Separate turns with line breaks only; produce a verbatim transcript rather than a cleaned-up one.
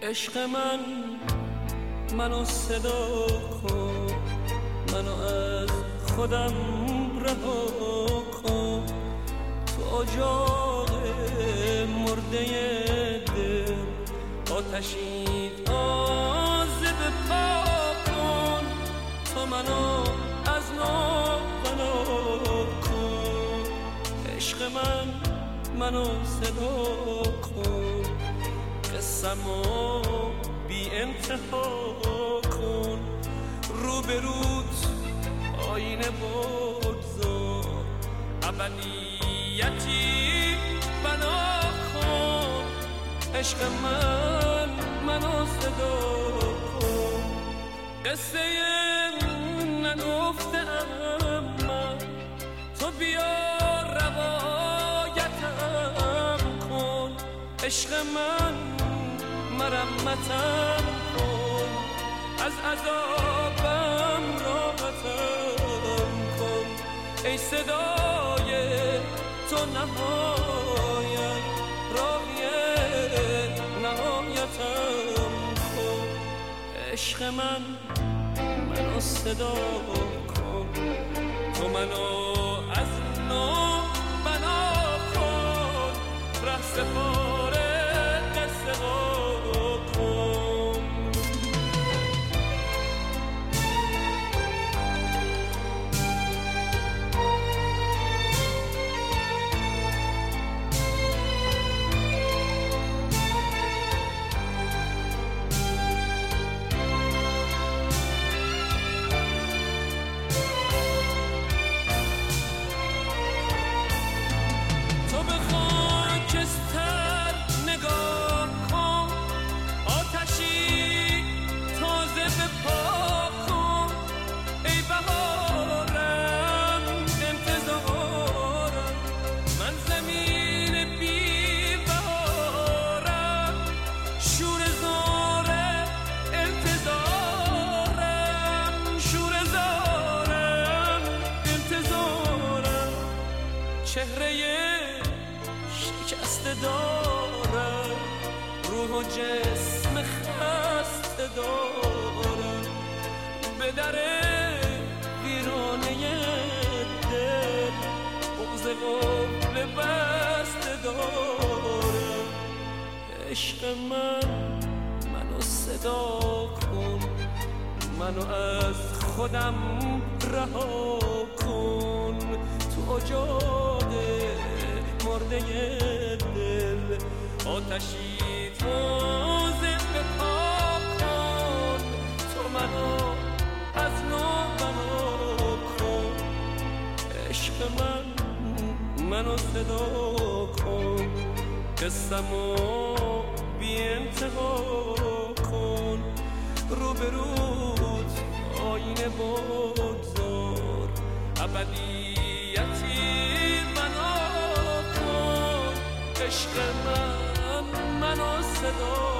عشق من منو صدا کن، منو از خودم رها کن. تو اجاق مرده دل آتشی تازه بپا کن. تو منو از نو بنا کن. عشق من منو صدا کن، قسمو بی انتها کن. رو به روت آینه بگذار، ابدیتی بنا کن. عشق من منو صدا کن. قصه نگفتم من، تو بیا روایتم کن. عشق من مرمتم کن، از عذابم راحتم کن. ای صدای تو نهایت، راهی نهایتم کن. عشق من منو صدا کن، تو منو از نو بنا کن. ره سپاره قصه کن. چهره شکسته دارم، روح و جسم خسته دارم. به در ویرانه دل بغض قفل بسته دارم. عشق من منو صدا کن، منو از خودم رها کن. تو اجاق مرده دل آتشی تازه بپا کن. تو منو از نو بنا کن. عشق من منو صدا کن، قسمو بی انتها کن. رو به روت آینه بگذار، ابدیتی بنا کن. عشق من منو صدا